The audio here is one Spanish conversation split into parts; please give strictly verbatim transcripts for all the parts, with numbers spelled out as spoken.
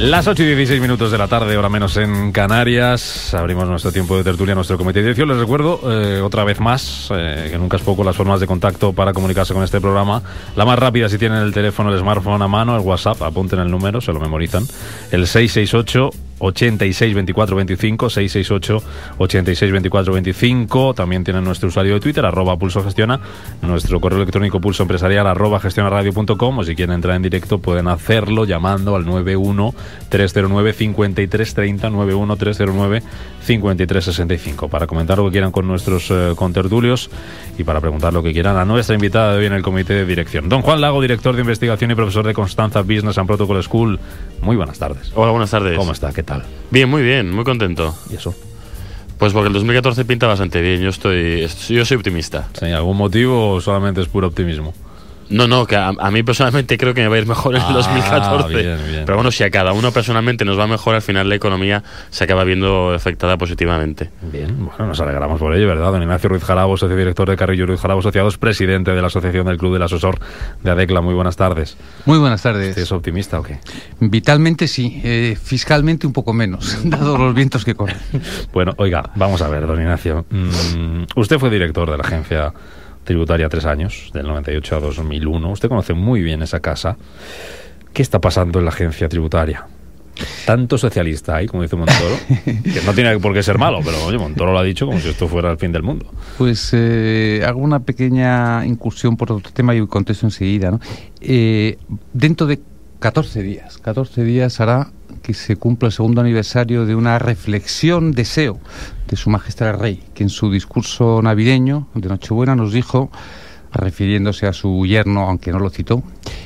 Las ocho y dieciséis minutos de la tarde, hora menos en Canarias. Abrimos nuestro tiempo de tertulia, nuestro comité de dirección. Les recuerdo, eh, otra vez más, eh, que nunca es poco, las formas de contacto para comunicarse con este programa. La más rápida, si tienen el teléfono, el smartphone a mano, el WhatsApp, apunten el número, se lo memorizan. El seis seis ocho, ochenta y seis, veinticuatro veinticinco, seis seis ocho, ochenta y seis, veinticuatro veinticinco. También tienen nuestro usuario de Twitter, arroba Pulso Gestiona, nuestro correo electrónico pulso empresarial, arroba gestionaradio punto com, o si quieren entrar en directo pueden hacerlo llamando al nueve uno, tres cero nueve, cinco tres tres cero, nueve uno, tres cero nueve, cinco tres seis cinco, para comentar lo que quieran con nuestros eh, contertulios y para preguntar lo que quieran a nuestra invitada de hoy en el comité de dirección. Don Juan Lago, director de investigación y profesor de Constanza Business and Protocol School. Muy buenas tardes. Hola, buenas tardes. ¿Cómo está? ¿Qué tal? Bien, muy bien, muy contento. ¿Y eso? Pues porque el dos mil catorce pinta bastante bien, yo estoy yo soy optimista. ¿Sí, algún motivo o solamente es puro optimismo? No, no, que a, a mí personalmente creo que me va a ir mejor en el ah, dos mil catorce. Bien, bien. Pero bueno, si a cada uno personalmente nos va mejor, al final la economía se acaba viendo afectada positivamente. Bien, bueno, nos alegramos por ello, ¿verdad? Don Ignacio Ruiz Jarabo, socio director de Carrillo Ruiz Jarabo Asociados, presidente de la Asociación del Club del Asesor de ADECLA. Muy buenas tardes. Muy buenas tardes. ¿Usted es optimista o qué? Vitalmente sí, eh, fiscalmente un poco menos, dado los vientos que corren. Bueno, oiga, vamos a ver, don Ignacio. Mm, usted fue director de la agencia tributaria tres años, del noventa y ocho a dos mil uno. Usted conoce muy bien esa casa. ¿Qué está pasando en la agencia tributaria? Tanto socialista hay, como dice Montoro, que no tiene por qué ser malo, pero oye, Montoro lo ha dicho como si esto fuera el fin del mundo. Pues eh, hago una pequeña incursión por otro tema y contesto enseguida, ¿no? Eh, dentro de catorce días, catorce días hará que se cumpla el segundo aniversario de una reflexión, deseo de Su Majestad el Rey, que en su discurso navideño de Nochebuena nos dijo, refiriéndose a su yerno, aunque no lo citó,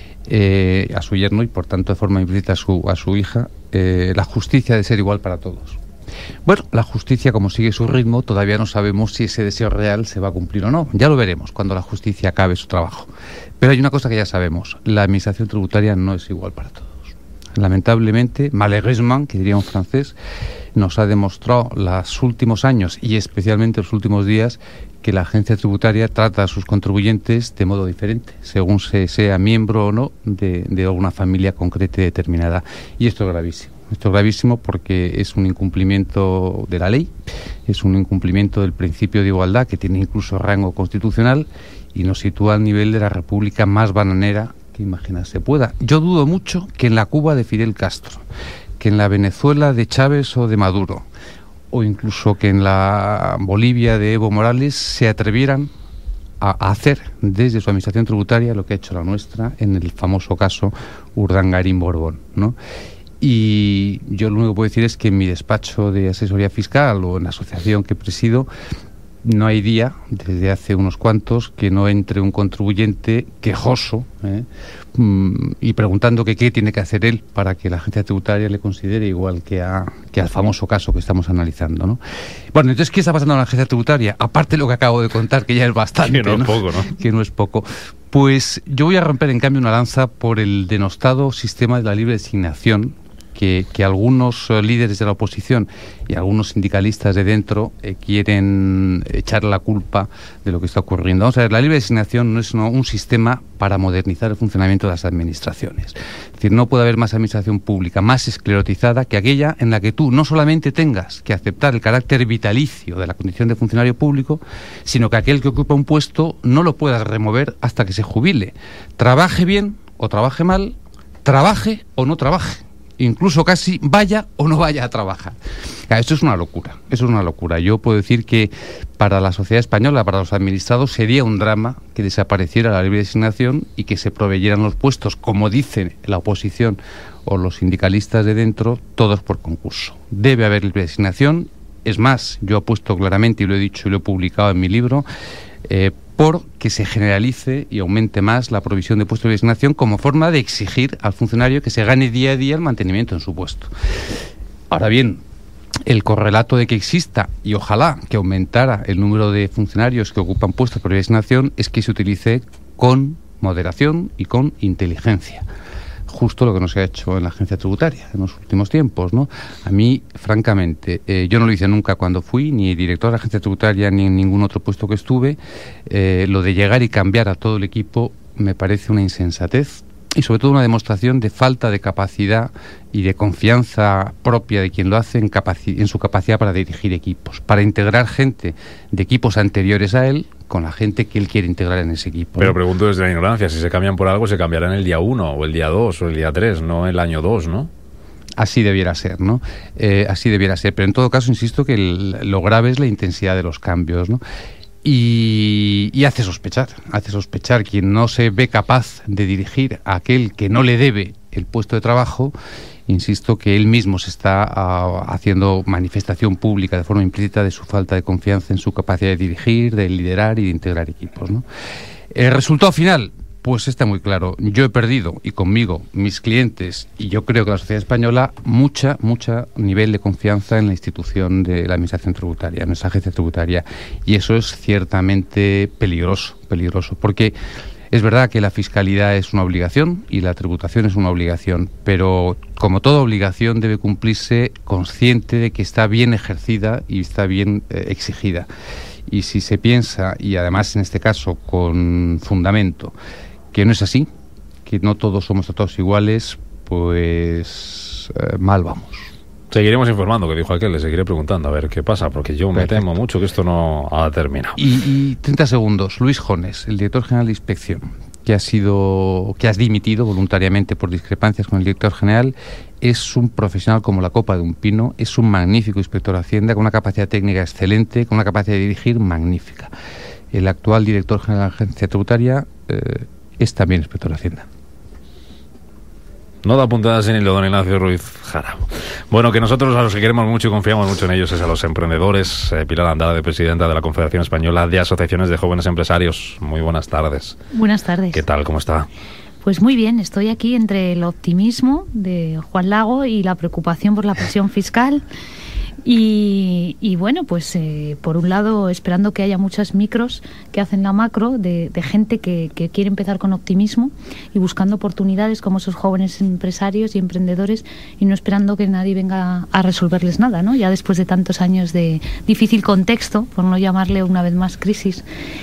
eh, a su yerno y por tanto de forma implícita a su, a su hija, eh, la justicia de ser igual para todos. Bueno, la justicia, como sigue su ritmo, todavía no sabemos si ese deseo real se va a cumplir o no. Ya lo veremos cuando la justicia acabe su trabajo. Pero hay una cosa que ya sabemos, la administración tributaria no es igual para todos. Lamentablemente, malheureusement, que diría un francés, nos ha demostrado los últimos años y especialmente los últimos días que la agencia tributaria trata a sus contribuyentes de modo diferente, según se sea miembro o no de, de alguna familia concreta y determinada. Y esto es gravísimo. Esto es gravísimo porque es un incumplimiento de la ley, es un incumplimiento del principio de igualdad que tiene incluso rango constitucional y nos sitúa al nivel de la república más bananera que imaginarse pueda. Yo dudo mucho que en la Cuba de Fidel Castro, que en la Venezuela de Chávez o de Maduro, o incluso que en la Bolivia de Evo Morales se atrevieran a hacer desde su administración tributaria lo que ha hecho la nuestra en el famoso caso Urdangarín Borbón, ¿no? Y yo lo único que puedo decir es que en mi despacho de asesoría fiscal o en la asociación que presido no hay día, desde hace unos cuantos, que no entre un contribuyente quejoso ¿eh? mm, y preguntando que qué tiene que hacer él para que la agencia tributaria le considere igual que, a, que al famoso caso que estamos analizando, ¿no? Bueno, entonces, ¿qué está pasando en la agencia tributaria? Aparte de lo que acabo de contar, que ya es bastante, que no, ¿no? Es poco, ¿no? Que no es poco. Pues yo voy a romper, en cambio, una lanza por el denostado sistema de la libre designación Que, que algunos uh, líderes de la oposición y algunos sindicalistas de dentro eh, quieren echar la culpa de lo que está ocurriendo. Vamos a ver, la libre designación no es no, un sistema para modernizar el funcionamiento de las administraciones. Es decir, no puede haber más administración pública más esclerotizada que aquella en la que tú no solamente tengas que aceptar el carácter vitalicio de la condición de funcionario público, sino que aquel que ocupa un puesto no lo puedas remover hasta que se jubile. Trabaje bien o trabaje mal, trabaje o no trabaje. Incluso casi vaya o no vaya a trabajar. Esto es una locura, eso es una locura. Yo puedo decir que para la sociedad española, para los administrados, sería un drama que desapareciera la libre designación y que se proveyeran los puestos, como dice la oposición o los sindicalistas de dentro, todos por concurso. Debe haber libre designación. Es más, yo apuesto claramente, y lo he dicho y lo he publicado en mi libro, eh, por que se generalice y aumente más la provisión de puestos de designación como forma de exigir al funcionario que se gane día a día el mantenimiento en su puesto. Ahora bien, el correlato de que exista, y ojalá que aumentara el número de funcionarios que ocupan puestos por designación, es que se utilice con moderación y con inteligencia. Justo lo que no se ha hecho en la agencia tributaria en los últimos tiempos, ¿no? A mí, francamente, eh, yo no lo hice nunca cuando fui ni director de la agencia tributaria ni en ningún otro puesto que estuve. Eh, lo de llegar y cambiar a todo el equipo me parece una insensatez y sobre todo una demostración de falta de capacidad y de confianza propia de quien lo hace en, capaci- en su capacidad para dirigir equipos, para integrar gente de equipos anteriores a él con la gente que él quiere integrar en ese equipo. Pero ¿no? pregunto desde la ignorancia, si se cambian por algo, se cambiarán el día uno, o el día dos, o el día tres, no el año dos, ¿no? Así debiera ser, ¿no? Eh, así debiera ser, pero en todo caso insisto que el, lo grave es la intensidad de los cambios, ¿no? Y, y hace sospechar, hace sospechar quien no se ve capaz de dirigir a aquel que no le debe el puesto de trabajo. Insisto que él mismo se está uh, haciendo manifestación pública de forma implícita de su falta de confianza en su capacidad de dirigir, de liderar y de integrar equipos, ¿no? El resultado final, pues está muy claro. Yo he perdido, y conmigo, mis clientes, y yo creo que la sociedad española, mucha, mucha nivel de confianza en la institución de la Administración Tributaria, en nuestra agencia tributaria. Y eso es ciertamente peligroso, peligroso, porque es verdad que la fiscalidad es una obligación y la tributación es una obligación, pero como toda obligación debe cumplirse consciente de que está bien ejercida y está bien eh, exigida. Y si se piensa, y además en este caso con fundamento, que no es así, que no todos somos tratados iguales, pues eh, mal vamos. Seguiremos informando, que dijo aquel, le seguiré preguntando a ver qué pasa, porque yo me Perfecto. temo mucho que esto no ha terminado. Y, y treinta segundos, Luis Jones, el director general de Inspección, que ha sido, que has dimitido voluntariamente por discrepancias con el director general, es un profesional como la copa de un pino, es un magnífico inspector de Hacienda, con una capacidad técnica excelente, con una capacidad de dirigir magnífica. El actual director general de la agencia tributaria eh, es también inspector de Hacienda. No da puntadas en hilo, don Ignacio Ruiz Jarabo. Bueno, que nosotros a los que queremos mucho y confiamos mucho en ellos es a los emprendedores. Eh, Pilar Andrade, presidenta de la Confederación Española de Asociaciones de Jóvenes Empresarios. Muy buenas tardes. Buenas tardes. ¿Qué tal? ¿Cómo está? Pues muy bien, estoy aquí entre el optimismo de Juan Lago y la preocupación por la presión fiscal. Y, y bueno, pues eh, por un lado esperando que haya muchas micros que hacen la macro de, de gente que, que quiere empezar con optimismo y buscando oportunidades como esos jóvenes empresarios y emprendedores y no esperando que nadie venga a resolverles nada, ¿no? Ya después de tantos años de difícil contexto, por no llamarle una vez más crisis,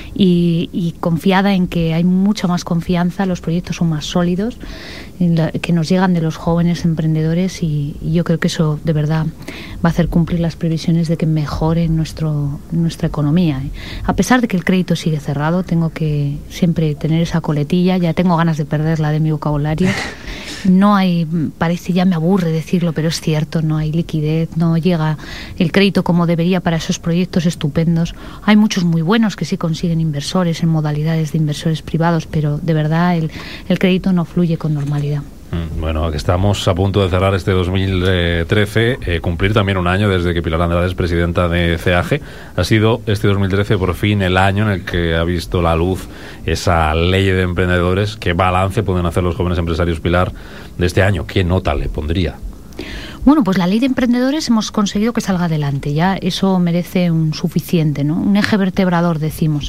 y, y confiada en que hay mucha más confianza, los proyectos son más sólidos, la, que nos llegan de los jóvenes emprendedores y, y yo creo que eso de verdad va a hacer cumplir las previsiones de que mejore nuestro, nuestra economía. A pesar de que el crédito sigue cerrado, tengo que siempre tener esa coletilla, ya tengo ganas de perderla de mi vocabulario. No hay, parece, ya me aburre decirlo, pero es cierto, no hay liquidez, no llega el crédito como debería para esos proyectos estupendos. Hay muchos muy buenos que sí consiguen inversores en modalidades de inversores privados, pero de verdad el, el crédito no fluye con normalidad. Bueno, que estamos a punto de cerrar este dos mil trece, eh, cumplir también un año desde que Pilar Andrade es presidenta de C E A G. Ha sido este dos mil trece por fin el año en el que ha visto la luz esa ley de emprendedores. ¿Qué balance pueden hacer los jóvenes empresarios, Pilar, de este año? ¿Qué nota le pondría? Bueno, pues la ley de emprendedores hemos conseguido que salga adelante, ya eso merece un suficiente, ¿no? Un eje vertebrador, decimos.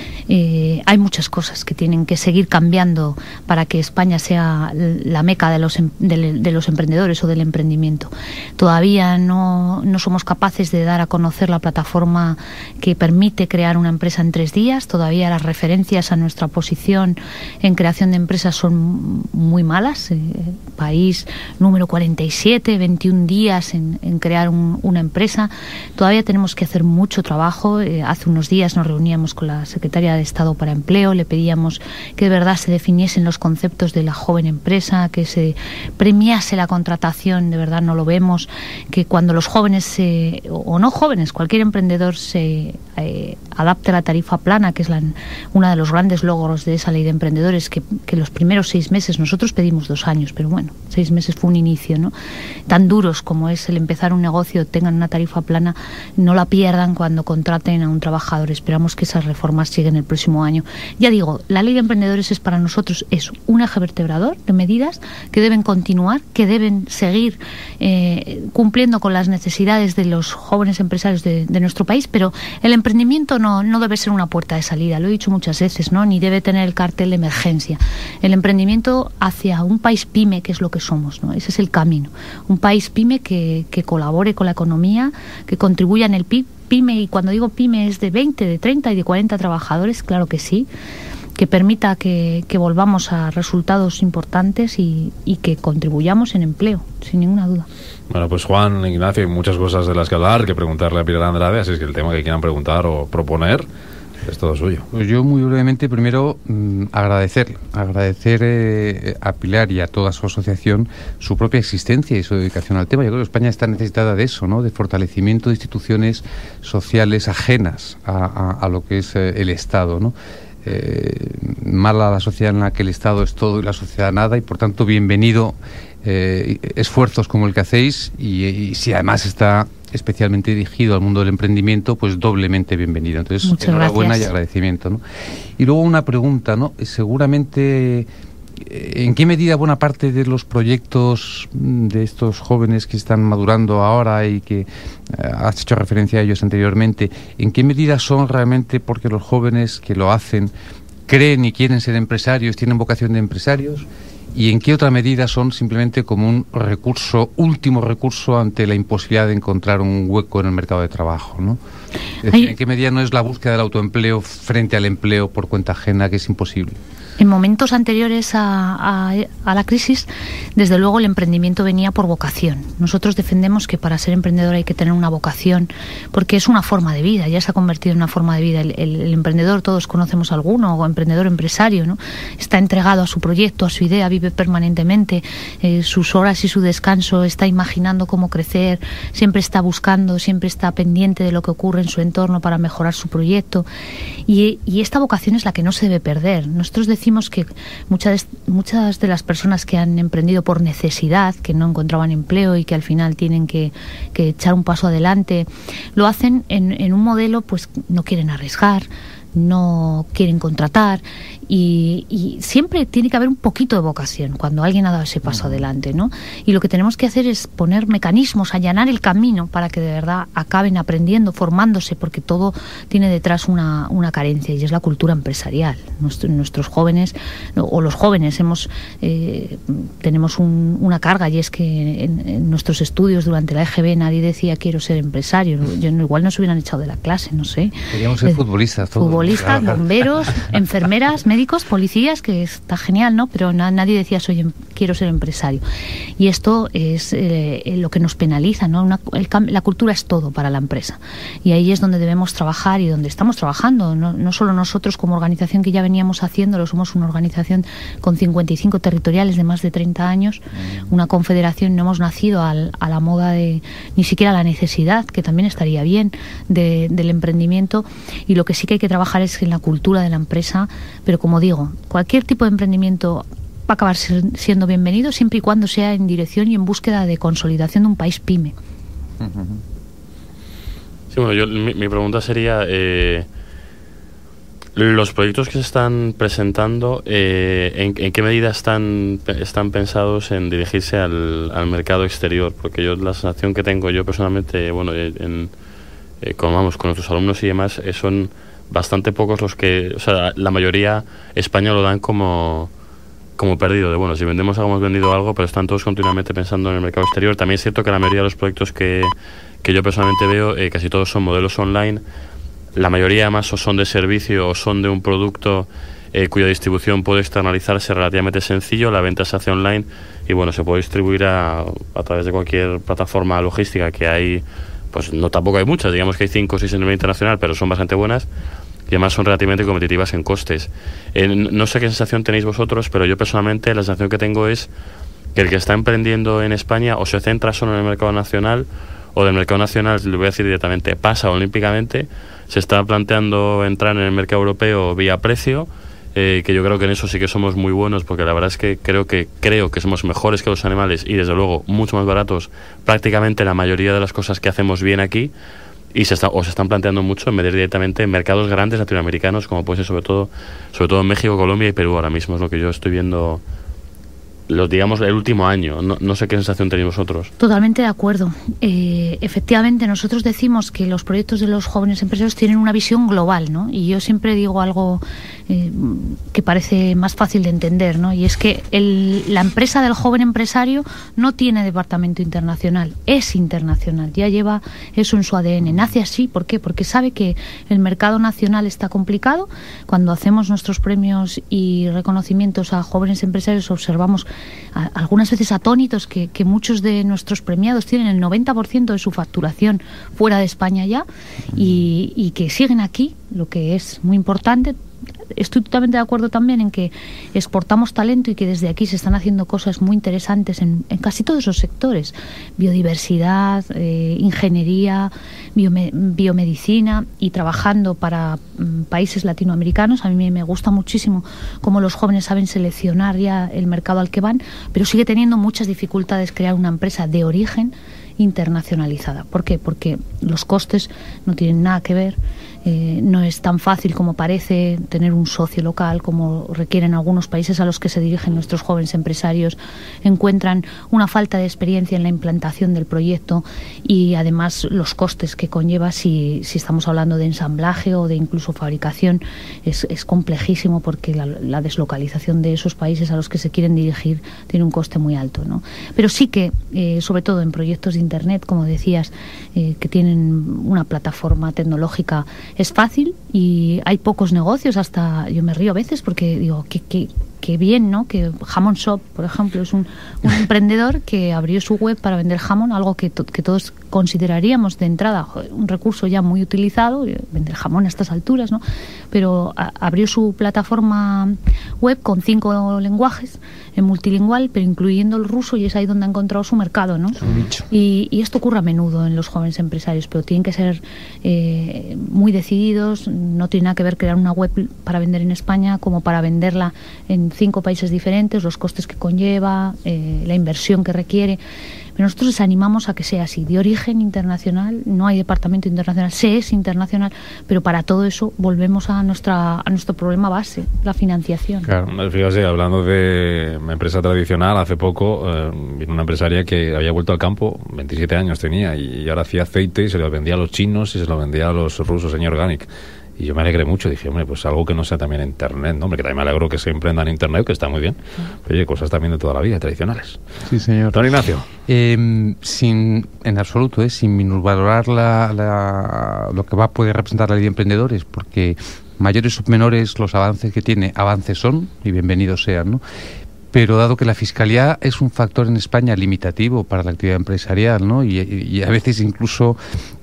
Eh, hay muchas cosas que tienen que seguir cambiando para que España sea la meca de los, de, de los emprendedores o del emprendimiento. Todavía no, no somos capaces de dar a conocer la plataforma que permite crear una empresa en tres días. Todavía las referencias a nuestra posición en creación de empresas son muy malas. Eh, país número cuarenta y siete, veintiún días en, en crear un, una empresa. Todavía tenemos que hacer mucho trabajo. Eh, hace unos días nos reuníamos con la secretaria de Estado para Empleo, le pedíamos que de verdad se definiesen los conceptos de la joven empresa, que se premiase la contratación, de verdad no lo vemos, que cuando los jóvenes, eh, o no jóvenes, cualquier emprendedor se eh, adapte a la tarifa plana, que es la, uno de los grandes logros de esa ley de emprendedores, que, que los primeros seis meses, nosotros pedimos dos años, pero bueno, seis meses fue un inicio, ¿no? Tan duros como es el empezar un negocio, tengan una tarifa plana, no la pierdan cuando contraten a un trabajador. Esperamos que esas reformas lleguen el próximo año. Ya digo, la ley de emprendedores es para nosotros es un eje vertebrador de medidas que deben continuar, que deben seguir eh, cumpliendo con las necesidades de los jóvenes empresarios de, de nuestro país, pero el emprendimiento no, no debe ser una puerta de salida, lo he dicho muchas veces, ¿no? Ni debe tener el cartel de emergencia. El emprendimiento hacia un país pyme, que es lo que somos, ¿no? Ese es el camino. Un país pyme que, que colabore con la economía, que contribuya en el P I B, pyme, y cuando digo pyme es de veinte, de treinta y de cuarenta trabajadores, claro que sí, que permita que, que volvamos a resultados importantes y, y que contribuyamos en empleo, sin ninguna duda. Bueno, pues Juan, Ignacio, hay muchas cosas de las que hablar, que preguntarle a Pilar Andrade, así es que el tema que quieran preguntar o proponer es todo suyo. Pues yo muy brevemente, primero, mmm, agradecer, agradecer eh, a Pilar y a toda su asociación su propia existencia y su dedicación al tema. Yo creo que España está necesitada de eso, ¿no? De fortalecimiento de instituciones sociales ajenas a, a, a lo que es eh, el Estado, ¿no? Eh, mala la sociedad en la que el Estado es todo y la sociedad nada, y por tanto bienvenido eh, esfuerzos como el que hacéis, y, y si además está especialmente dirigido al mundo del emprendimiento, pues doblemente bienvenido. Entonces, muchas enhorabuena gracias. Y agradecimiento, ¿no? Y luego una pregunta, ¿no? Seguramente, ¿en qué medida buena parte de los proyectos de estos jóvenes que están madurando ahora y que eh, has hecho referencia a ellos anteriormente, en qué medida son realmente porque los jóvenes que lo hacen creen y quieren ser empresarios, tienen vocación de empresarios? ¿Y en qué otra medida son simplemente como un recurso, último recurso ante la imposibilidad de encontrar un hueco en el mercado de trabajo, ¿no? Es decir, ¿en qué medida no es la búsqueda del autoempleo frente al empleo por cuenta ajena, que es imposible? En momentos anteriores a, a, a la crisis, desde luego el emprendimiento venía por vocación. Nosotros defendemos que para ser emprendedor hay que tener una vocación, porque es una forma de vida, ya se ha convertido en una forma de vida. El, el, el emprendedor, todos conocemos a alguno, o emprendedor empresario, ¿no? Está entregado a su proyecto, a su idea, vive permanentemente eh, sus horas y su descanso, está imaginando cómo crecer, siempre está buscando, siempre está pendiente de lo que ocurre en su entorno para mejorar su proyecto. Y, y esta vocación es la que no se debe perder. Nosotros decimos que muchas, muchas de las personas que han emprendido por necesidad, que no encontraban empleo y que al final tienen que, que echar un paso adelante, lo hacen en, en un modelo, pues no quieren arriesgar, no quieren contratar, y, y siempre tiene que haber un poquito de vocación cuando alguien ha dado ese paso adelante, ¿no? Y lo que tenemos que hacer es poner mecanismos, allanar el camino para que de verdad acaben aprendiendo, formándose, porque todo tiene detrás una, una carencia, y es la cultura empresarial. Nuestro, nuestros jóvenes, o los jóvenes, hemos eh, tenemos un, una carga, y es que en, en nuestros estudios durante la E G B nadie decía quiero ser empresario. Yo, igual nos hubieran echado de la clase, no sé. Queríamos ser eh, futbolistas todos. Futbolistas, claro, bomberos, enfermeras, médicos, policías, que está genial, ¿no? Pero na, nadie decía soy quiero ser empresario. Y esto es eh, lo que nos penaliza, ¿no? Una, el, la cultura es todo para la empresa, y ahí es donde debemos trabajar y donde estamos trabajando. No, no solo nosotros como organización, que ya veníamos haciéndolo, somos una organización con cincuenta y cinco territoriales de más de treinta años, una confederación, no hemos nacido al, a la moda de, ni siquiera a la necesidad, que también estaría bien, de, del emprendimiento, y lo que sí que hay que trabajar es en la cultura de la empresa. Pero como digo, cualquier tipo de emprendimiento va a acabar siendo bienvenido siempre y cuando sea en dirección y en búsqueda de consolidación de un país pyme. Sí, bueno, yo, mi, mi pregunta sería, eh, los proyectos que se están presentando, eh, ¿en, ¿en qué medida están, están pensados en dirigirse al, al mercado exterior? Porque yo, la sensación que tengo yo personalmente, bueno, en, eh, con, vamos, con nuestros alumnos y demás, eh, son bastante pocos los que, o sea, la mayoría España lo dan como como perdido, de bueno, si vendemos algo hemos vendido algo, pero están todos continuamente pensando en el mercado exterior. También es cierto que la mayoría de los proyectos que, que yo personalmente veo, eh, casi todos son modelos online. La mayoría además o son de servicio o son de un producto eh, cuya distribución puede externalizarse relativamente sencillo. La venta se hace online y bueno, se puede distribuir a, a través de cualquier plataforma logística que hay. Pues no, tampoco hay muchas, digamos que hay cinco o seis a nivel internacional, pero son bastante buenas y además son relativamente competitivas en costes. Eh, no sé qué sensación tenéis vosotros, pero yo personalmente la sensación que tengo es que el que está emprendiendo en España o se centra solo en el mercado nacional, o del mercado nacional, le voy a decir directamente, pasa olímpicamente, se está planteando entrar en el mercado europeo vía precio, eh, que yo creo que en eso sí que somos muy buenos, porque la verdad es que creo que creo que somos mejores que los animales y desde luego mucho más baratos prácticamente la mayoría de las cosas que hacemos bien aquí, y se está, o se están planteando mucho en meter directamente en mercados grandes latinoamericanos, como puede ser sobre todo sobre todo en México, Colombia y Perú. Ahora mismo es lo que yo estoy viendo, los, digamos, el último año. No, no sé qué sensación tenéis vosotros. Totalmente de acuerdo. Eh, efectivamente, nosotros decimos que los proyectos de los jóvenes empresarios tienen una visión global, ¿no? Y yo siempre digo algo eh, que parece más fácil de entender, ¿no? Y es que el, la empresa del joven empresario no tiene departamento internacional, es internacional, ya lleva eso en su A D N, nace así. ¿Por qué? Porque sabe que el mercado nacional está complicado. Cuando hacemos nuestros premios y reconocimientos a jóvenes empresarios observamos a, algunas veces atónitos que, que muchos de nuestros premiados tienen el noventa por ciento de su facturación fuera de España ya y, y que siguen aquí, lo que es muy importante. Estoy totalmente de acuerdo también en que exportamos talento y que desde aquí se están haciendo cosas muy interesantes en, en casi todos los sectores: biodiversidad, eh, ingeniería, biome, biomedicina, y trabajando para mm, países latinoamericanos. A mí me, me gusta muchísimo cómo los jóvenes saben seleccionar ya el mercado al que van, pero sigue teniendo muchas dificultades crear una empresa de origen internacionalizada. ¿Por qué? Porque los costes no tienen nada que ver. Eh, no es tan fácil como parece tener un socio local, como requieren algunos países a los que se dirigen nuestros jóvenes empresarios. Encuentran una falta de experiencia en la implantación del proyecto y además los costes que conlleva, si, si estamos hablando de ensamblaje o de incluso fabricación, es, es complejísimo, porque la, la deslocalización de esos países a los que se quieren dirigir tiene un coste muy alto, ¿no? Pero sí que, eh, sobre todo en proyectos de Internet, como decías, eh, que tienen una plataforma tecnológica, es fácil y hay pocos negocios. Hasta yo me río a veces porque digo, qué, qué, qué bien, ¿no? Que Jamón Shop, por ejemplo, es un, un emprendedor que abrió su web para vender jamón, algo que, to, que todos consideraríamos de entrada joder, un recurso ya muy utilizado, vender jamón a estas alturas, ¿no? Pero a, abrió su plataforma web con cinco lenguajes, en multilingüal, pero incluyendo el ruso, y es ahí donde ha encontrado su mercado, ¿no? Y, y esto ocurre a menudo en los jóvenes empresarios, pero tienen que ser eh, muy decididos. No tiene nada que ver crear una web para vender en España como para venderla en cinco países diferentes, los costes que conlleva, eh, la inversión que requiere. Pero nosotros les animamos a que sea así, de origen internacional. No hay departamento internacional, se es internacional, pero para todo eso volvemos a nuestra a nuestro problema base, la financiación. Claro, fíjate, hablando de empresa tradicional, hace poco eh, vino una empresaria que había vuelto al campo, veintisiete años tenía, y ahora hacía aceite y se lo vendía a los chinos y se lo vendía a los rusos en Organic. Y yo me alegré mucho, dije, hombre, pues algo que no sea también Internet, ¿no? Hombre, que también me alegro que se emprenda en Internet, que está muy bien. Pero oye, cosas también de toda la vida, tradicionales. Sí, señor. Don Ignacio. Eh, sin, en absoluto, eh, sin minusvalorar la, la, lo que va a poder representar la ley de emprendedores, porque mayores o menores los avances que tiene, avances son, y bienvenidos sean, ¿no? Pero dado que la fiscalidad es un factor en España limitativo para la actividad empresarial, ¿no? y, y a veces incluso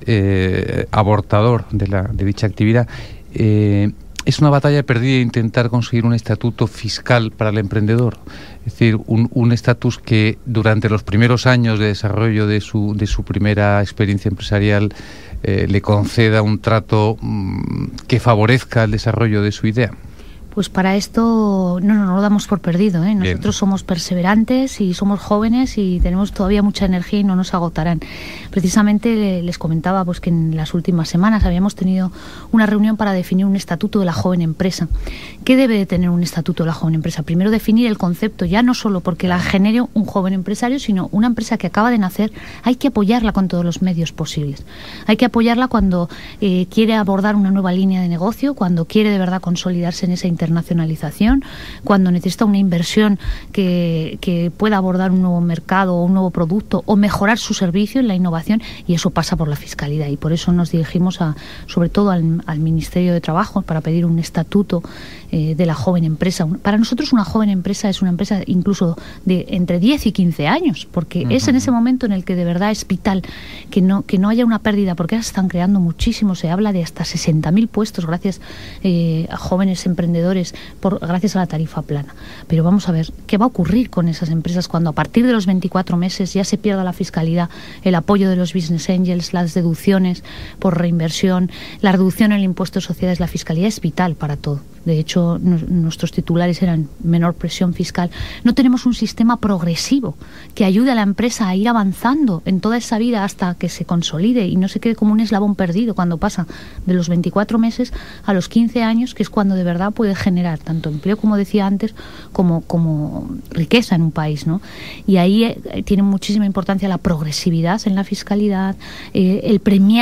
eh, abortador de, la, de dicha actividad, eh, es una batalla perdida intentar conseguir un estatuto fiscal para el emprendedor. Es decir, un estatus que durante los primeros años de desarrollo de su, de su primera experiencia empresarial eh, le conceda un trato mmm, que favorezca el desarrollo de su idea. Pues para esto no, no, no lo damos por perdido, ¿eh? Nosotros Bien. somos perseverantes y somos jóvenes y tenemos todavía mucha energía y no nos agotarán. Precisamente les comentaba pues que en las últimas semanas habíamos tenido una reunión para definir un estatuto de la joven empresa. ¿Qué debe de tener un estatuto de la joven empresa? Primero, definir el concepto, ya no solo porque la genere un joven empresario, sino una empresa que acaba de nacer. Hay que apoyarla con todos los medios posibles. Hay que apoyarla cuando eh, quiere abordar una nueva línea de negocio, cuando quiere de verdad consolidarse en esa internacionalización, cuando necesita una inversión que, que pueda abordar un nuevo mercado o un nuevo producto o mejorar su servicio en la innovación, y eso pasa por la fiscalidad, y por eso nos dirigimos a, sobre todo al, al Ministerio de Trabajo para pedir un estatuto eh, de la joven empresa. Para nosotros una joven empresa es una empresa incluso de entre diez y quince años, porque uh-huh. es en ese momento en el que de verdad es vital que no, que no haya una pérdida, porque ahora se están creando muchísimo, se habla de hasta sesenta mil puestos gracias eh, a jóvenes emprendedores Por, gracias a la tarifa plana. Pero vamos a ver, ¿qué va a ocurrir con esas empresas cuando a partir de los veinticuatro meses ya se pierda la fiscalidad, el apoyo de los business angels, las deducciones por reinversión, la reducción en el impuesto de sociedades? La fiscalidad es vital para todo. De hecho, no, nuestros titulares eran menor presión fiscal. No tenemos un sistema progresivo que ayude a la empresa a ir avanzando en toda esa vida hasta que se consolide y no se quede como un eslabón perdido cuando pasa de los veinticuatro meses a los quince años, que es cuando de verdad puede generar tanto empleo, como decía antes, como, como riqueza en un país, ¿no? Y ahí eh, tiene muchísima importancia la progresividad en la fiscalidad, eh, el premiar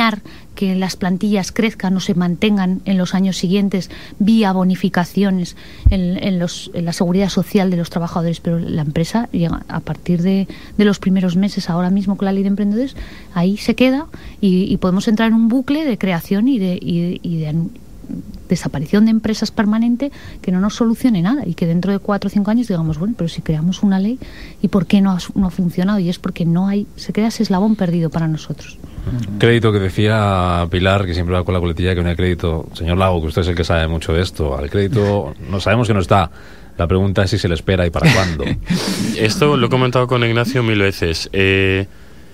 que las plantillas crezcan o se mantengan en los años siguientes vía bonificaciones en, en, los, en la seguridad social de los trabajadores, pero la empresa llega a partir de, de los primeros meses, ahora mismo con la ley de emprendedores, ahí se queda y, y podemos entrar en un bucle de creación y de, y, y de desaparición de empresas permanente que no nos solucione nada y que dentro de cuatro o cinco años digamos, bueno, pero si creamos una ley, ¿y por qué no ha, no ha funcionado? Y es porque no hay, se queda ese eslabón perdido para nosotros. Crédito que decía Pilar, que siempre va con la coletilla, que no hay crédito. Señor Lago, que usted es el que sabe mucho de esto. Al crédito no sabemos que no está. La pregunta es si se le espera y para cuándo. Esto lo he comentado con Ignacio mil veces. Eh...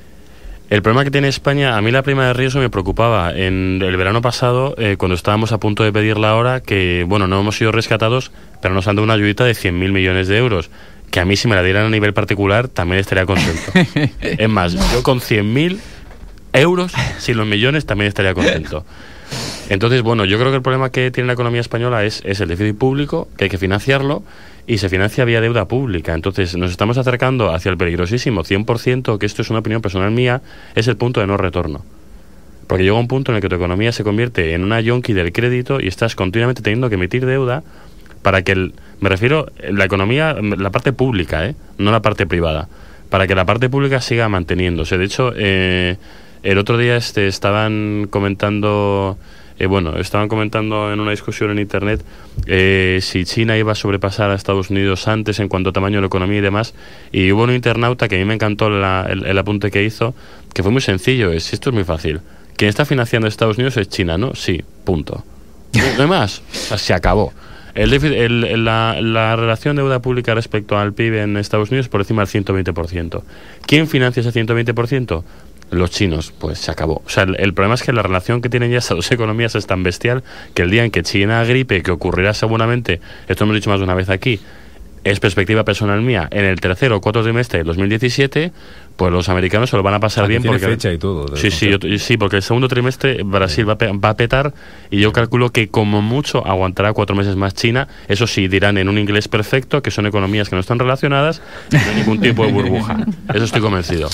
El problema que tiene España, a mí la prima de riesgo me preocupaba. En el verano pasado, eh, cuando estábamos a punto de pedir la hora, que, bueno, no hemos sido rescatados, pero nos han dado una ayudita de cien mil millones de euros, que a mí si me la dieran a nivel particular también estaría contento. Es más, yo con cien mil euros, sin los millones, también estaría contento. Entonces, bueno, yo creo que el problema que tiene la economía española es, es el déficit público, que hay que financiarlo, y se financia vía deuda pública. Entonces nos estamos acercando hacia el peligrosísimo cien por ciento, que esto es una opinión personal mía, es el punto de no retorno. Porque llega un punto en el que tu economía se convierte en una yonki del crédito y estás continuamente teniendo que emitir deuda para que, el, me refiero, la economía, la parte pública, ¿eh? No la parte privada, para que la parte pública siga manteniéndose. De hecho, eh, el otro día este, estaban comentando... Eh, bueno, estaban comentando en una discusión en internet eh, si China iba a sobrepasar a Estados Unidos antes en cuanto a tamaño de la economía y demás, y hubo un internauta que a mí me encantó la, el, el apunte que hizo, que fue muy sencillo. Es, esto es muy fácil. Quien está financiando a Estados Unidos es China, ¿no? Sí, punto. No hay más. O sea, se acabó. El, el, el, la, la relación de deuda pública respecto al P I B en Estados Unidos por encima del ciento veinte por ciento. ¿Quién financia ese ciento veinte por ciento? Los chinos. Pues se acabó. O sea, el, el problema es que la relación que tienen ya esas dos economías es tan bestial que el día en que China gripe, que ocurrirá seguramente, esto hemos dicho más de una vez aquí, es perspectiva personal mía, en el tercer o cuarto trimestre del dos mil diecisiete, pues los americanos se lo van a pasar ah, bien. Tiene porque fecha y todo. Sí, sí, yo, sí, porque el segundo trimestre Brasil va a, va a petar y yo calculo que como mucho aguantará cuatro meses más China. Eso sí, dirán en un inglés perfecto que son economías que no están relacionadas y no hay ningún tipo de burbuja. Eso estoy convencido.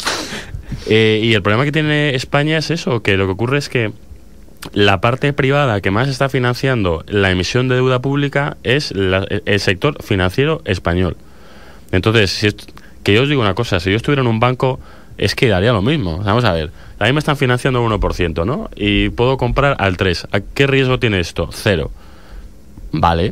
Eh, y el problema que tiene España es eso, que lo que ocurre es que la parte privada que más está financiando la emisión de deuda pública es la, el sector financiero español. Entonces, si es, que yo os digo una cosa, si yo estuviera en un banco, es que daría lo mismo. Vamos a ver, a mí me están financiando el uno por ciento, ¿no? Y puedo comprar al tres por ciento. ¿A qué riesgo tiene esto? Cero. Vale.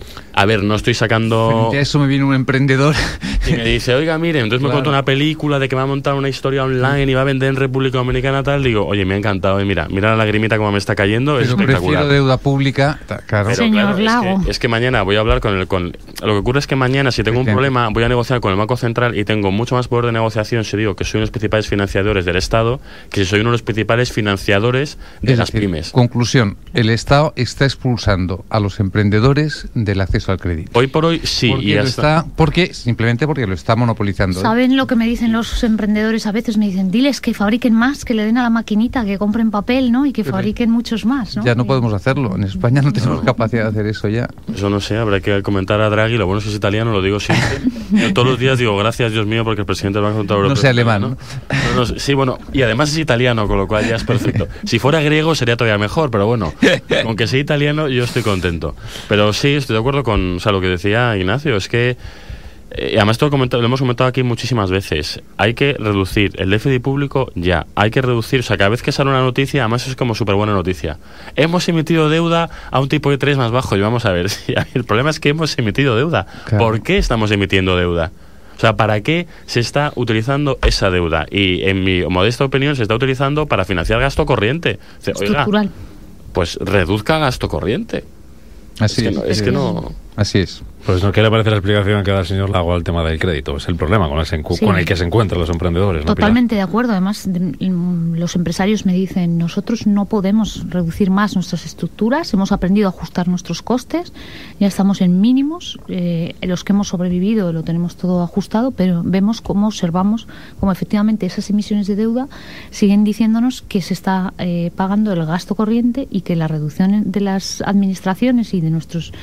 A ver, no estoy sacando... Frente a eso me viene un emprendedor y me dice, oiga, mire, entonces claro. me cuenta una película de que va a montar una historia online y va a vender en República Dominicana tal. Digo, oye, me ha encantado. Y mira, mira la lagrimita como me está cayendo. Pero es espectacular. Prefiero deuda pública, claro. Pero, Señor claro, Lago. Es que, es que mañana voy a hablar con el... Con, lo que ocurre es que mañana, si tengo un problema, voy a negociar con el Banco Central y tengo mucho más poder de negociación si digo que soy uno de los principales financiadores del Estado que si soy uno de los principales financiadores de es las decir, pymes. Conclusión, el Estado está expulsando a los emprendedores del acceso al crédito. Hoy por hoy sí. Porque, y lo hasta... está, porque simplemente porque lo está monopolizando. ¿Saben lo que me dicen los emprendedores? A veces me dicen, diles que fabriquen más, que le den a la maquinita, que compren papel, ¿no? Y que Pero fabriquen muchos más, ¿no? Ya no podemos hacerlo. En España no tenemos no. capacidad de hacer eso ya. Eso no sé, habrá que comentar a Draghi. Lo bueno es que es italiano, lo digo siempre. Yo todos los días digo, gracias Dios mío, porque el presidente del Banco Central Europeo... No sea alemán, ¿no? No, no, sí, bueno, y además es italiano, con lo cual ya es perfecto. Si fuera griego sería todavía mejor, pero bueno, aunque sea italiano yo estoy contento. Pero sí, estoy de acuerdo con o sea, lo que decía Ignacio, es que Eh, además esto lo, comentado, lo hemos comentado aquí muchísimas veces. Hay que reducir el déficit público ya. Hay que reducir, o sea, cada vez que sale una noticia, además es como súper buena noticia. Hemos emitido deuda a un tipo de interés más bajo. Y vamos a ver, sí, el problema es que hemos emitido deuda. Claro. ¿Por qué estamos emitiendo deuda? O sea, ¿para qué se está utilizando esa deuda? Y en mi modesta opinión se está utilizando para financiar gasto corriente. O sea, estructural. Oiga, pues reduzca gasto corriente. Así es. Que es, no, es que no... Así es. Pues ¿no? ¿Qué le parece la explicación que da el señor Lago al tema del crédito? Es el problema con el, sí. con el que se encuentran los emprendedores, ¿no, Totalmente Pilar? de acuerdo. Además, de, los empresarios me dicen, nosotros no podemos reducir más nuestras estructuras, hemos aprendido a ajustar nuestros costes, ya estamos en mínimos, eh, los que hemos sobrevivido lo tenemos todo ajustado, pero vemos cómo observamos, cómo efectivamente esas emisiones de deuda siguen diciéndonos que se está eh, pagando el gasto corriente y que la reducción de las administraciones y de nuestros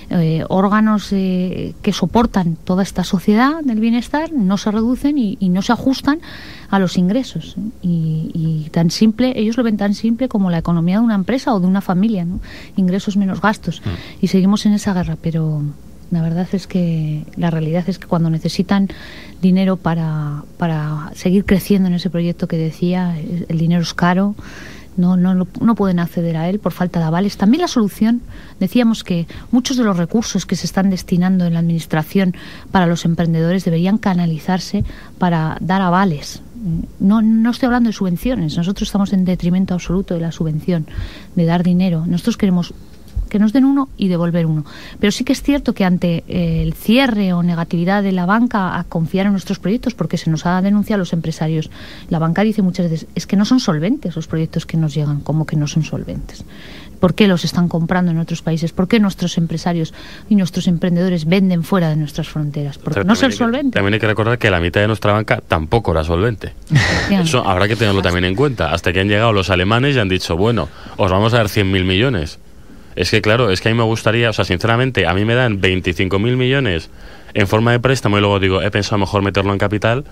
eh, órganos eh, que soportan toda esta sociedad del bienestar no se reducen y, y no se ajustan a los ingresos. Y, y tan simple, ellos lo ven tan simple como la economía de una empresa o de una familia, ¿no? Ingresos menos gastos. Mm. Y seguimos en esa guerra, pero la verdad es que la realidad es que cuando necesitan dinero para, para seguir creciendo en ese proyecto que decía, el dinero es caro, no, no, no pueden acceder a él por falta de avales. También la solución, decíamos que muchos de los recursos que se están destinando en la administración para los emprendedores deberían canalizarse para dar avales. No, no estoy hablando de subvenciones, nosotros estamos en detrimento absoluto de la subvención, de dar dinero. Nosotros queremos que nos den uno y devolver uno. Pero sí que es cierto que ante el cierre o negatividad de la banca a confiar en nuestros proyectos, porque se nos ha denunciado a los empresarios, la banca dice muchas veces, es que no son solventes los proyectos que nos llegan, como que no son solventes. ¿Por qué los están comprando en otros países? ¿Por qué nuestros empresarios y nuestros emprendedores venden fuera de nuestras fronteras? Porque no ser solvente. También hay que recordar que la mitad de nuestra banca tampoco era solvente. Eso habrá que tenerlo también en cuenta. Hasta que han llegado los alemanes y han dicho, bueno, os vamos a dar cien mil millones. Es que claro, es que a mí me gustaría, o sea, sinceramente, a mí me dan veinticinco mil millones en forma de préstamo y luego digo, he pensado mejor meterlo en capital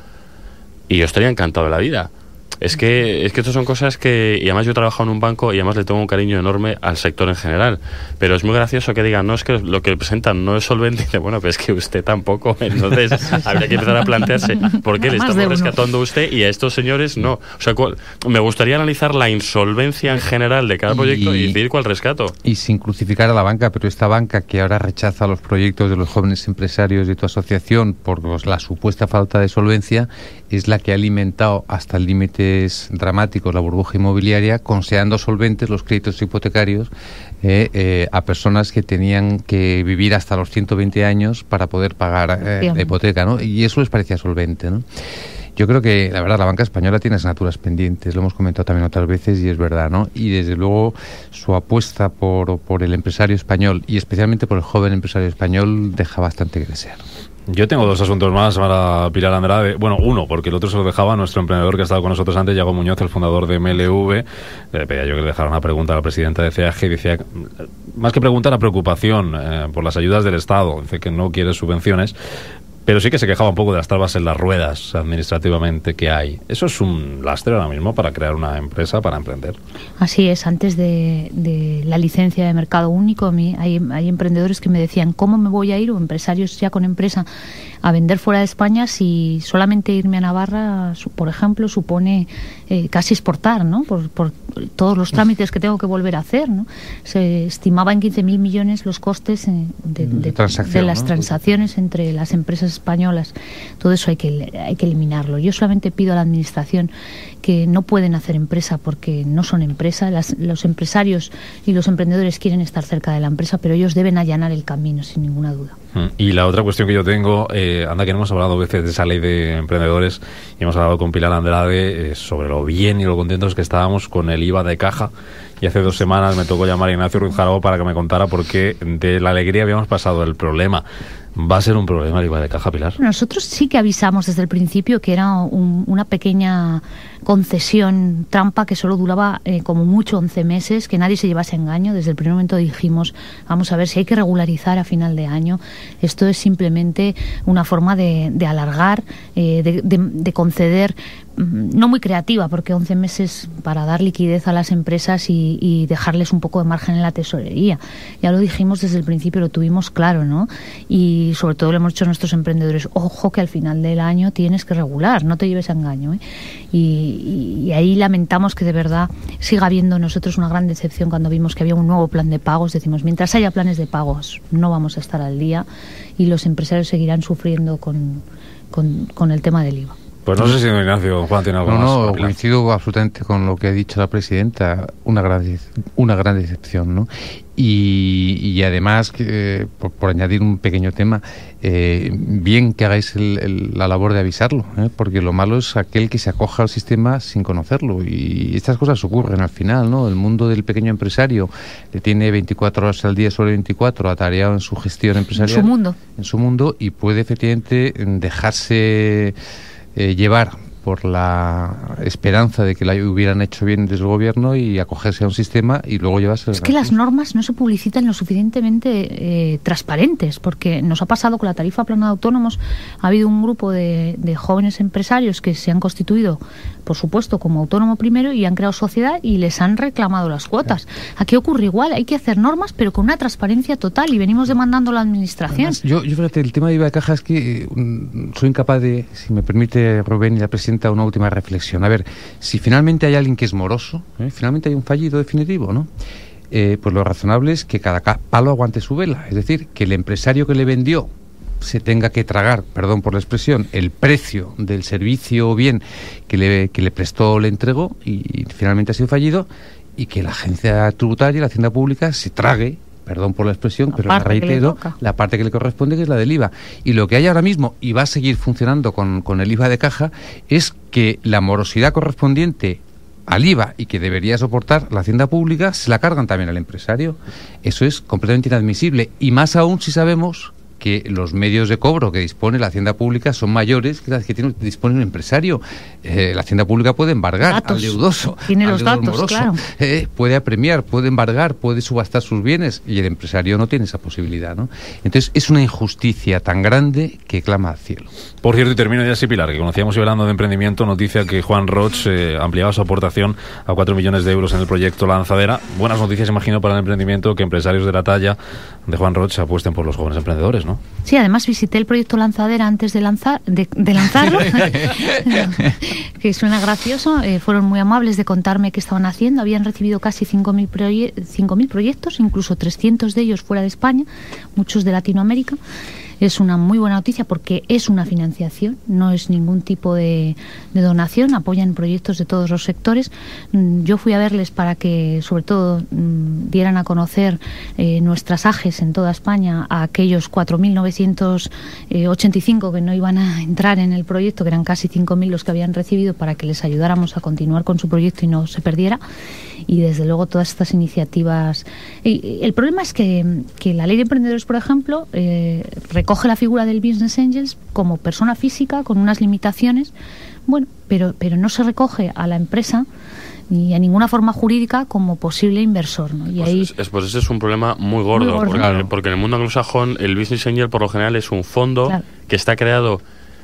y yo estaría encantado de la vida. Es que, es que estas son cosas que, y además yo he trabajado en un banco y además le tengo un cariño enorme al sector en general, pero es muy gracioso que digan, no, es que lo que presentan no es solvente, y dice, bueno, pues es que usted tampoco, entonces habría que empezar a plantearse por qué le estamos rescatando a usted y a estos señores no. O sea, cuál, me gustaría analizar la insolvencia en general de cada proyecto y, y decidir cuál rescato. Y sin crucificar a la banca, pero esta banca que ahora rechaza los proyectos de los jóvenes empresarios de tu asociación por los, la supuesta falta de solvencia, es la que ha alimentado hasta el límite dramáticos la burbuja inmobiliaria, considerando solventes los créditos hipotecarios eh, eh, a personas que tenían que vivir hasta los ciento veinte años para poder pagar eh, la hipoteca, ¿no? Y eso les parecía solvente, ¿no? Yo creo que, la verdad, la banca española tiene asignaturas pendientes, lo hemos comentado también otras veces y es verdad, ¿no? Y desde luego su apuesta por, por el empresario español y especialmente por el joven empresario español deja bastante que desear. Yo tengo dos asuntos más para Pilar Andrade. Bueno, uno, porque el otro se lo dejaba a nuestro emprendedor que ha estado con nosotros antes, Yago Muñoz, el fundador de M L V. Le pedía yo que le dejara una pregunta a la presidenta de C E A G y decía, más que pregunta, la preocupación eh, por las ayudas del Estado. Dice que no quiere subvenciones, pero sí que se quejaba un poco de las trabas en las ruedas administrativamente que hay. Eso es un lastre ahora mismo para crear una empresa, para emprender. Así es, antes de, de la licencia de mercado único, a mí hay, hay emprendedores que me decían, ¿cómo me voy a ir, o empresarios ya con empresa, a vender fuera de España si solamente irme a Navarra, por ejemplo, supone eh, casi exportar, ¿no? Por, por todos los trámites que tengo que volver a hacer, ¿no? Se estimaba en quince mil millones los costes eh, de, de, de, de las ¿no? transacciones entre las empresas españolas. Todo eso hay que, hay que eliminarlo. Yo solamente pido a la administración que no pueden hacer empresa porque no son empresa. Las, los empresarios y los emprendedores quieren estar cerca de la empresa, pero ellos deben allanar el camino, sin ninguna duda. Y la otra cuestión que yo tengo, eh, anda que no hemos hablado a veces de esa ley de emprendedores y hemos hablado con Pilar Andrade eh, sobre lo bien y lo contentos que estábamos con el I V A de caja. Y hace dos semanas me tocó llamar a Ignacio Ruiz Jarabo para que me contara por qué de la alegría habíamos pasado el problema. ¿Va a ser un problema el I V A de caja, Pilar? Nosotros sí que avisamos desde el principio que era un, una pequeña concesión trampa que solo duraba eh, como mucho once meses, que nadie se llevase a engaño. Desde el primer momento dijimos, vamos a ver si hay que regularizar a final de año. Esto es simplemente una forma de, de alargar, eh, de, de, de conceder, no muy creativa, porque once meses para dar liquidez a las empresas y, y dejarles un poco de margen en la tesorería. Ya lo dijimos desde el principio, lo tuvimos claro, ¿no? Y sobre todo lo hemos dicho a nuestros emprendedores, ojo que al final del año tienes que regular, no te lleves a engaño, ¿eh? Y, y, y ahí lamentamos que de verdad siga habiendo nosotros una gran decepción cuando vimos que había un nuevo plan de pagos. Decimos, mientras haya planes de pagos no vamos a estar al día y los empresarios seguirán sufriendo con, con, con el tema del I V A. Pues no sé si don Ignacio, Juan, tiene algo no, más. No, no, coincido absolutamente con lo que ha dicho la presidenta, una gran, una gran decepción, ¿no? Y, y además, que, por, por añadir un pequeño tema, eh, bien que hagáis el, el, la labor de avisarlo, ¿eh? Porque lo malo es aquel que se acoja al sistema sin conocerlo, y estas cosas ocurren al final, ¿no? El mundo del pequeño empresario le tiene veinticuatro horas al día sobre veinticuatro atareado en su gestión empresarial. En su mundo. En su mundo, y puede efectivamente dejarse... Eh, llevar por la esperanza de que la hubieran hecho bien desde el gobierno y acogerse a un sistema y luego llevarse... Es que las normas no se publicitan lo suficientemente eh, transparentes, porque nos ha pasado con la tarifa plana de autónomos. Ha habido un grupo de, de jóvenes empresarios que se han constituido, por supuesto, como autónomo primero y han creado sociedad y les han reclamado las cuotas. Aquí ocurre igual, hay que hacer normas pero con una transparencia total y venimos demandando a la administración. Además, yo, yo fíjate, el tema de I V A de caja es que eh, soy incapaz de, si me permite Rubén y la presidenta, una última reflexión. A ver, si finalmente hay alguien que es moroso, ¿eh? finalmente hay un fallido definitivo, ¿no? Eh, pues lo razonable es que cada palo aguante su vela. Es decir, que el empresario que le vendió se tenga que tragar, perdón por la expresión, el precio del servicio o bien que le, que le prestó o le entregó y, y finalmente ha sido fallido, y que la agencia tributaria, la hacienda pública, se trague, perdón por la expresión, la pero la reitero, la parte que le corresponde, que es la del I V A. Y lo que hay ahora mismo, y va a seguir funcionando con, con el I V A de caja, es que la morosidad correspondiente al I V A y que debería soportar la hacienda pública, se la cargan también al empresario. Eso es completamente inadmisible, y más aún si sabemos que los medios de cobro que dispone la hacienda pública son mayores que las que tiene, dispone un empresario. Eh, la hacienda pública puede embargar datos. al deudoso, tiene al los deudor datos, moroso, claro. eh, puede apremiar, puede embargar, puede subastar sus bienes, y el empresario no tiene esa posibilidad, ¿no? Entonces es una injusticia tan grande que clama al cielo. Por cierto, y termino ya así, Pilar, que conocíamos y hablando de emprendimiento, noticia que Juan Roig eh, ampliaba su aportación a cuatro millones de euros en el proyecto Lanzadera. Buenas noticias, imagino, para el emprendimiento, que empresarios de la talla de Juan Roig apuesten por los jóvenes emprendedores, ¿no? Sí, además visité el proyecto Lanzadera antes de lanzar de, de lanzarlo, que suena gracioso. Eh, fueron muy amables de contarme qué estaban haciendo. Habían recibido casi cinco mil proye- cinco mil proyectos, incluso trescientos de ellos fuera de España, muchos de Latinoamérica. Es una muy buena noticia porque es una financiación, no es ningún tipo de, de donación, apoyan proyectos de todos los sectores. Yo fui a verles para que, sobre todo, dieran a conocer eh, nuestras A G Es en toda España a aquellos cuatro mil novecientos ochenta y cinco que no iban a entrar en el proyecto, que eran casi cinco mil los que habían recibido, para que les ayudáramos a continuar con su proyecto y no se perdiera. Y desde luego todas estas iniciativas... Y el problema es que, que la ley de emprendedores, por ejemplo, eh, recoge la figura del business angels como persona física con unas limitaciones, bueno, pero, pero no se recoge a la empresa ni a ninguna forma jurídica como posible inversor, ¿no? Y pues, ahí... es, pues ese es un problema muy gordo, muy gordo. Porque, Claro. porque en el mundo anglosajón el business angel por lo general es un fondo Claro. que está creado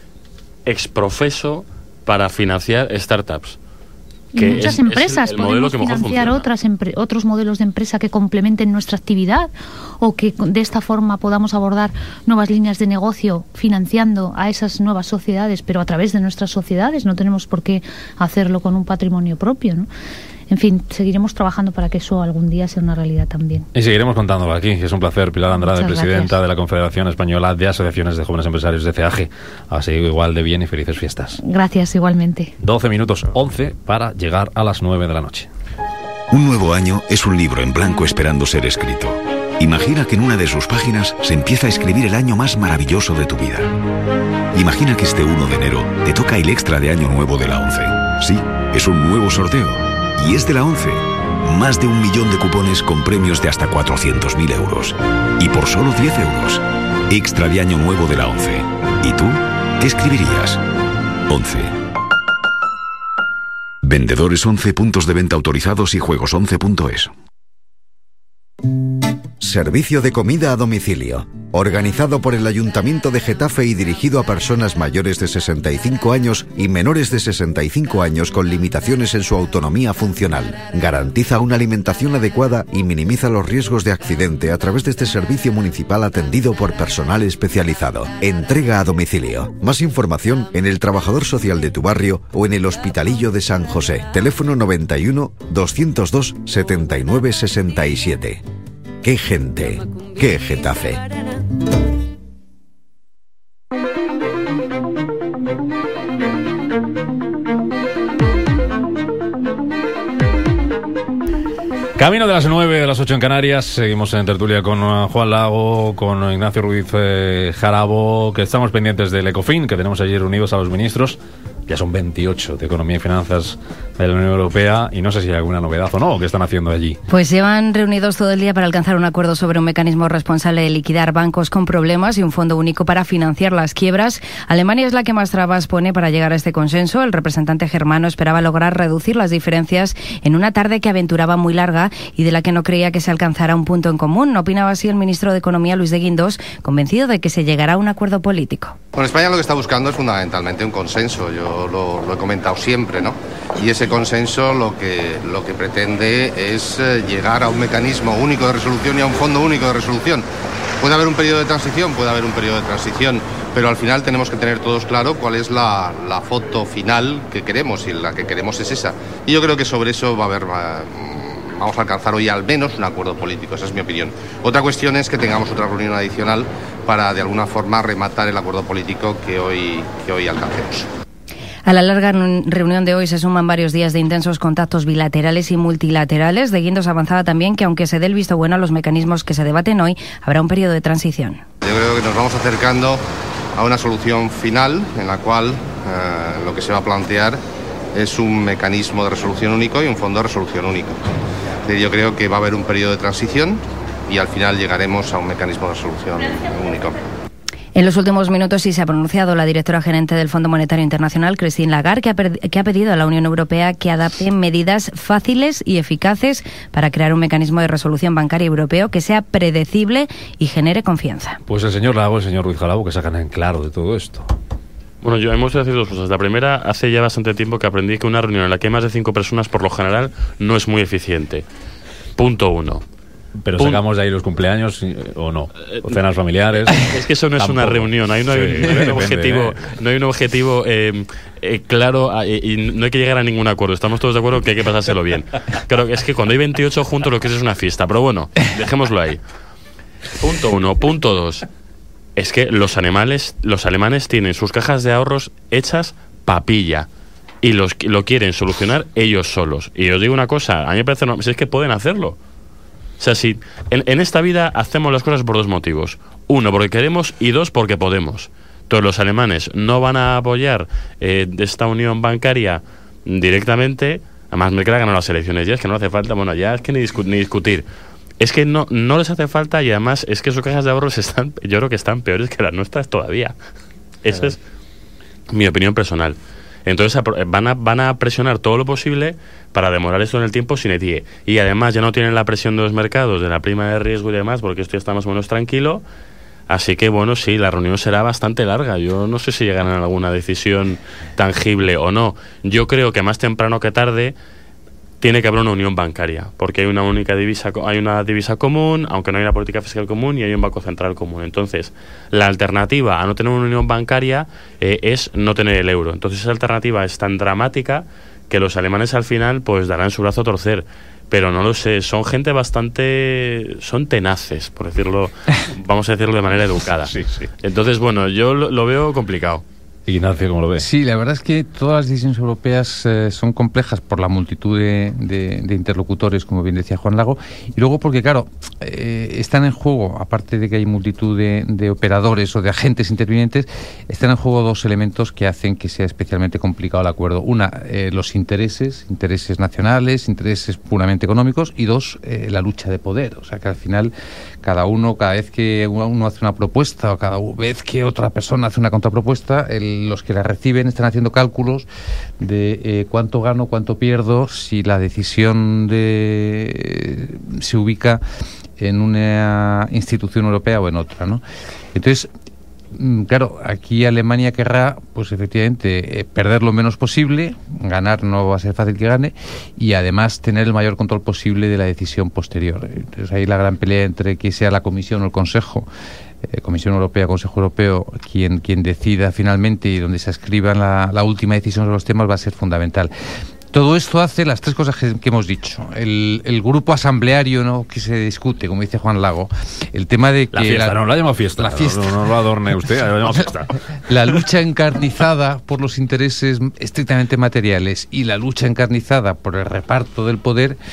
ex profeso para financiar startups. Y que muchas es- empresas es el modelo podemos que mejor financiar funciona. otras empre- otros modelos de empresa que complementen nuestra actividad, o que de esta forma podamos abordar nuevas líneas de negocio financiando a esas nuevas sociedades, pero a través de nuestras sociedades. No tenemos por qué hacerlo con un patrimonio propio, ¿no? En fin, seguiremos trabajando para que eso algún día sea una realidad también. Y seguiremos contándolo aquí. Es un placer. Pilar Andrade, Muchas presidenta gracias. de la Confederación Española de Asociaciones de Jóvenes Empresarios de C A G. Ha seguido igual de bien y felices fiestas. Gracias, igualmente. doce minutos once para llegar a las nueve de la noche. Un nuevo año es un libro en blanco esperando ser escrito. Imagina que en una de sus páginas se empieza a escribir el año más maravilloso de tu vida. Imagina que este uno de enero te toca el extra de Año Nuevo de la ONCE. Sí, es un nuevo sorteo. Y es de la ONCE. Más de un millón de cupones con premios de hasta cuatrocientos mil euros. Y por solo diez euros. Extra de Año Nuevo de la ONCE. ¿Y tú? ¿Qué escribirías? ONCE. Vendedores ONCE, puntos de venta autorizados y juegos once punto es. Servicio de comida a domicilio, organizado por el Ayuntamiento de Getafe y dirigido a personas mayores de sesenta y cinco años y menores de sesenta y cinco años con limitaciones en su autonomía funcional. Garantiza una alimentación adecuada y minimiza los riesgos de accidente a través de este servicio municipal atendido por personal especializado. Entrega a domicilio. Más información en el trabajador social de tu barrio o en el Hospitalillo de San José. Teléfono noventa y uno, doscientos dos, setenta y nueve sesenta y siete. ¡Qué gente! ¡Qué Getafe! Camino de las nueve, de las ocho en Canarias. Seguimos en tertulia con uh, Juan Lago, con Ignacio Ruiz eh, Jarabo, que estamos pendientes del Ecofin, que tenemos ayer reunidos a los ministros. Ya son veintiocho de Economía y Finanzas de la Unión Europea y no sé si hay alguna novedad o no, ¿qué están haciendo allí? Pues llevan reunidos todo el día para alcanzar un acuerdo sobre un mecanismo responsable de liquidar bancos con problemas y un fondo único para financiar las quiebras. Alemania es la que más trabas pone para llegar a este consenso. El representante germano esperaba lograr reducir las diferencias en una tarde que aventuraba muy larga y de la que no creía que se alcanzara un punto en común. Opinaba así el ministro de Economía, Luis de Guindos, convencido de que se llegará a un acuerdo político. Bueno, España lo que está buscando es fundamentalmente un consenso. Yo Lo, lo he comentado siempre, ¿no? Y ese consenso lo que, lo que pretende es eh, llegar a un mecanismo único de resolución y a un fondo único de resolución. Puede haber un periodo de transición, puede haber un periodo de transición, pero al final tenemos que tener todos claro cuál es la, la foto final que queremos, y la que queremos es esa. Y yo creo que sobre eso va a haber... Uh, vamos a alcanzar hoy al menos un acuerdo político, esa es mi opinión. Otra cuestión es que tengamos otra reunión adicional para de alguna forma rematar el acuerdo político que hoy, que hoy alcancemos. A la larga reunión de hoy se suman varios días de intensos contactos bilaterales y multilaterales. De Guindos avanzaba también que aunque se dé el visto bueno a los mecanismos que se debaten hoy, habrá un periodo de transición. Yo creo que nos vamos acercando a una solución final en la cual eh, lo que se va a plantear es un mecanismo de resolución único y un fondo de resolución único. Yo creo que va a haber un periodo de transición y al final llegaremos a un mecanismo de resolución único. En los últimos minutos sí se ha pronunciado la directora gerente del Fondo Monetario Internacional, Christine Lagarde, que ha, que ha pedido a la Unión Europea que adapte medidas fáciles y eficaces para crear un mecanismo de resolución bancaria europeo que sea predecible y genere confianza. Pues el señor Lago, el señor Ruiz Jalabo, que sacan en claro de todo esto. Bueno, yo hemos de decir dos cosas. La primera, hace ya bastante tiempo que aprendí que una reunión en la que hay más de cinco personas, por lo general, no es muy eficiente. Punto uno. Pero sacamos de ahí los cumpleaños o no, o cenas familiares. Es que eso no es Tampoco. una reunión, hay, una, sí, no hay un objetivo, depende, ¿eh? no hay un objetivo eh, eh, claro eh, y no hay que llegar a ningún acuerdo. Estamos todos de acuerdo que hay que pasárselo bien. Claro, es que cuando hay veintiocho juntos lo que es es una fiesta, pero bueno, dejémoslo ahí. Punto uno. Punto dos. Es que los alemanes, los alemanes tienen sus cajas de ahorros hechas papilla y los, lo quieren solucionar ellos solos. Y os digo una cosa, a mí me parece, no, si es que pueden hacerlo. O sea, si en, en esta vida hacemos las cosas por dos motivos. Uno, porque queremos, y dos, porque podemos. Entonces los alemanes no van a apoyar eh, esta unión bancaria directamente. Además, me queda ganar las elecciones. Ya es que no hace falta, bueno, ya es que ni, discu ni discutir. Es que no, no les hace falta y además es que sus cajas de ahorros están, yo creo que están peores que las nuestras todavía. Esa es mi opinión personal. Entonces van a, van a presionar todo lo posible para demorar esto en el tiempo sin etie. Y además ya no tienen la presión de los mercados, de la prima de riesgo y demás, porque esto ya está más o menos tranquilo. Así que bueno, sí, la reunión será bastante larga. Yo no sé si llegarán a alguna decisión tangible o no. Yo creo que más temprano que tarde tiene que haber una unión bancaria, porque hay una única divisa, hay una divisa común, aunque no hay una política fiscal común y hay un banco central común. Entonces, la alternativa a no tener una unión bancaria eh, es no tener el euro. Entonces, esa alternativa es tan dramática que los alemanes al final pues darán su brazo a torcer. Pero no lo sé, son gente bastante... son tenaces, por decirlo, vamos a decirlo de manera educada. Sí, sí. Entonces, bueno, yo lo, lo veo complicado. Ignacio, ¿cómo lo ves? Sí, la verdad es que todas las decisiones europeas eh, son complejas por la multitud de, de, de interlocutores, como bien decía Juan Lago, y luego porque, claro, eh, están en juego, aparte de que hay multitud de, de operadores o de agentes intervinientes, están en juego dos elementos que hacen que sea especialmente complicado el acuerdo. Una, eh, los intereses, intereses nacionales, intereses puramente económicos, y dos, eh, la lucha de poder. O sea, que al final cada uno, cada vez que uno hace una propuesta o cada vez que otra persona hace una contrapropuesta, el los que la reciben están haciendo cálculos de eh, cuánto gano, cuánto pierdo, si la decisión de eh, se ubica en una institución europea o en otra, ¿no? Entonces, claro, aquí Alemania querrá, pues efectivamente, eh, perder lo menos posible, ganar no va a ser fácil que gane, y además tener el mayor control posible de la decisión posterior. Entonces ahí la gran pelea entre que sea la Comisión o el Consejo, eh, Comisión Europea, Consejo Europeo, quien, quien decida finalmente y donde se escriba la, la última decisión sobre los temas va a ser fundamental. Todo esto hace las tres cosas que, que hemos dicho. El, el grupo asambleario, ¿no?, que se discute, como dice Juan Lago. El tema de que... La fiesta, la, no la llamo fiesta. La fiesta. No, no, no lo adorne usted, la llamo fiesta. La lucha encarnizada por los intereses estrictamente materiales y la lucha encarnizada por el reparto del poder,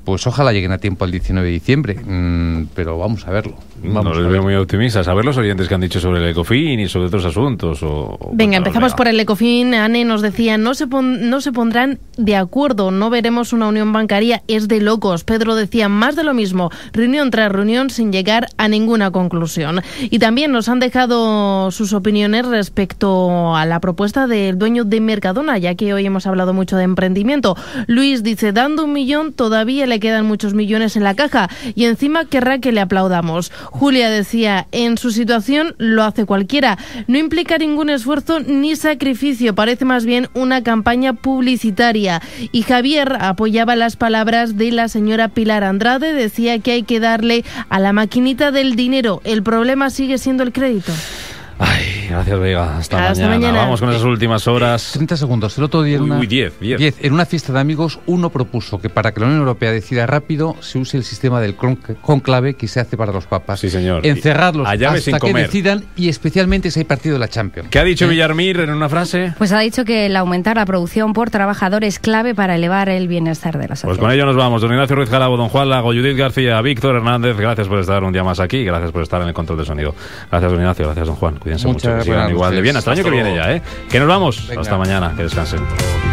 pues ojalá lleguen a tiempo el diecinueve de diciembre, mm, pero vamos a verlo. Vamos no les veo muy optimistas. A ver los oyentes que han dicho sobre el Ecofin y sobre otros asuntos. O, o Venga, empezamos venga. por el Ecofin. Anne nos decía, no se, pon, no se pondrán de acuerdo, no veremos una unión bancaria, es de locos. Pedro decía, más de lo mismo, reunión tras reunión sin llegar a ninguna conclusión. Y también nos han dejado sus opiniones respecto a la propuesta del dueño de Mercadona, ya que hoy hemos hablado mucho de emprendimiento. Luis dice, dando un millón todavía le quedan muchos millones en la caja y encima querrá que le aplaudamos. Julia decía, en su situación lo hace cualquiera. No implica ningún esfuerzo ni sacrificio, parece más bien una campaña publicitaria. Y Javier apoyaba las palabras de la señora Pilar Andrade, decía que hay que darle a la maquinita del dinero. El problema sigue siendo el crédito. Ay, gracias, Vega. Hasta, Hasta mañana. mañana. Vamos con esas últimas horas. treinta segundos. El otro día en Uy, una, uy, diez, diez. diez, en una fiesta de amigos, uno propuso que para que la Unión Europea decida rápido se use el sistema del clon- conclave que se hace para los papas. Sí, señor. Encerrarlos A llave hasta sin que comer. decidan, y especialmente si hay partido de la Champions. ¿Qué ha dicho ¿Eh? Villarmir en una frase? Pues ha dicho que el aumentar la producción por trabajador es clave para elevar el bienestar de la sociedad. Pues con ello nos vamos. Don Ignacio Ruiz Jarabo, don Juan Lago, Judith García, Víctor Hernández, gracias por estar un día más aquí, gracias por estar en el control de sonido. Gracias, don Ignacio, gracias, don Juan. Cuídense Muchas mucho, que sigan buenas igual de noches. bien. Hasta el año que viene ya, ¿eh? Que nos vamos. Venga. Hasta mañana, que descansen.